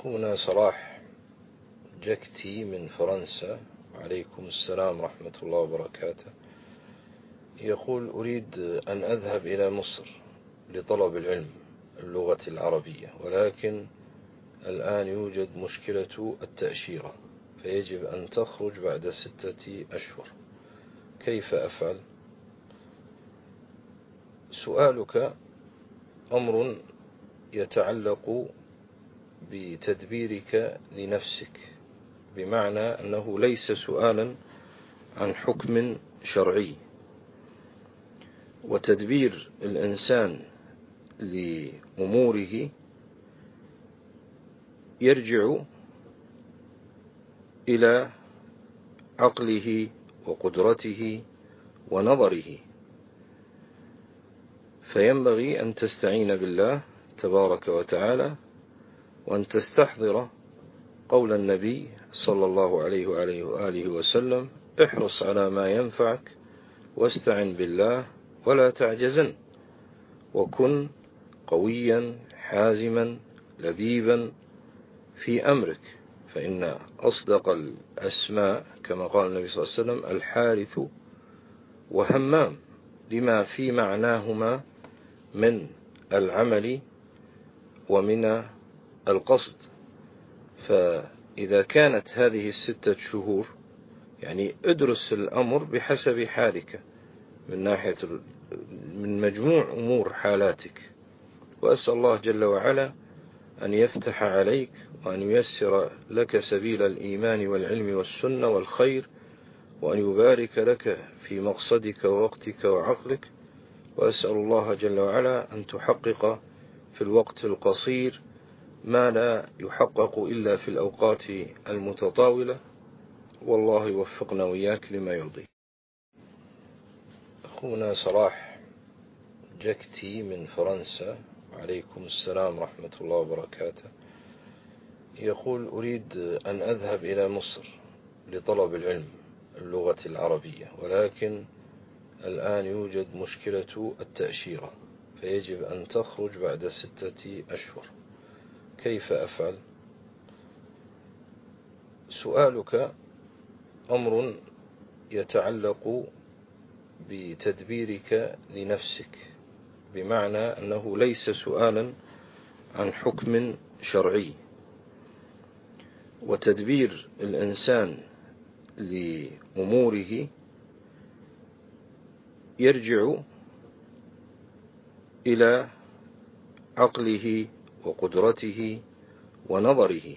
أخونا صلاح جكتي من فرنسا، عليكم السلام ورحمة الله وبركاته، يقول: أريد أن أذهب إلى مصر لطلب العلم اللغة العربية، ولكن الآن يوجد مشكلة التأشيرة، فيجب أن تخرج بعد 6 أشهر. كيف أفعل؟ سؤالك أمر يتعلق بتدبيرك لنفسك، بمعنى أنه ليس سؤالا عن حكم شرعي، وتدبير الإنسان لأموره يرجع إلى عقله وقدرته ونظره، فينبغي أن تستعين بالله تبارك وتعالى، وأن تستحضر قول النبي صلى الله عليه وآله وسلم: احرص على ما ينفعك واستعن بالله ولا تعجزن، وكن قويا حازما لبيبا في أمرك، فإن أصدق الأسماء كما قال النبي صلى الله عليه وسلم الحارث وهمام، لما في معناهما من العمل ومن القصد. فإذا كانت هذه 6 شهور، يعني ادرس الأمر بحسب حالك من مجموع أمور حالاتك، وأسأل الله جل وعلا أن يفتح عليك وأن ييسر لك سبيل الإيمان والعلم والسنة والخير، وأن يبارك لك في مقصدك ووقتك وعقلك، وأسأل الله جل وعلا أن تحقق في الوقت القصير ما لا يحقق إلا في الأوقات المتطاولة، والله يوفقنا وإياك لما يرضي. أخونا صلاح جكتي من فرنسا، عليكم السلام ورحمة الله وبركاته، يقول: أريد أن أذهب إلى مصر لطلب العلم اللغة العربية، ولكن الآن يوجد مشكلة التأشيرة، فيجب أن تخرج بعد 6 أشهر. كيف أفعل؟ سؤالك أمر يتعلق بتدبيرك لنفسك، بمعنى أنه ليس سؤالا عن حكم شرعي، وتدبير الإنسان لأموره يرجع إلى عقله وقدرته ونظره،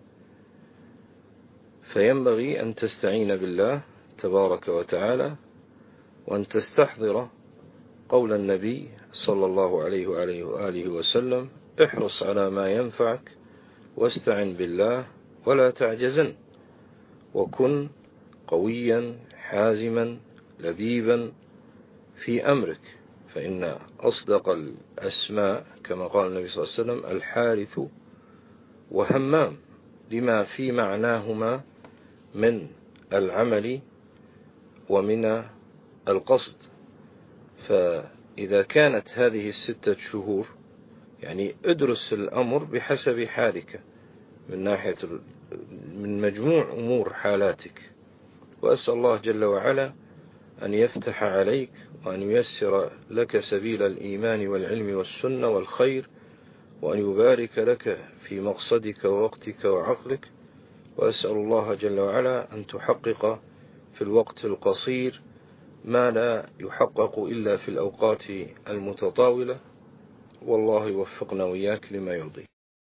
فينبغي أن تستعين بالله تبارك وتعالى، وأن تستحضر قول النبي صلى الله عليه وآله وسلم: احرص على ما ينفعك واستعن بالله ولا تعجزن، وكن قويا حازما لبيبا في أمرك، فإن أصدق الأسماء كما قال النبي صلى الله عليه وسلم الحارث وهمام، لما في معناهما من العمل ومن القصد. فإذا كانت هذه 6 شهور، يعني ادرس الأمر بحسب حالك من مجموع أمور حالاتك، وأسأل الله جل وعلا أن يفتح عليك وأن ييسر لك سبيل الإيمان والعلم والسنة والخير، وأن يبارك لك في مقصدك ووقتك وعقلك، وأسأل الله جل وعلا أن تحقق في الوقت القصير ما لا يحقق إلا في الأوقات المتطاولة، والله يوفقنا وإياك لما يرضي.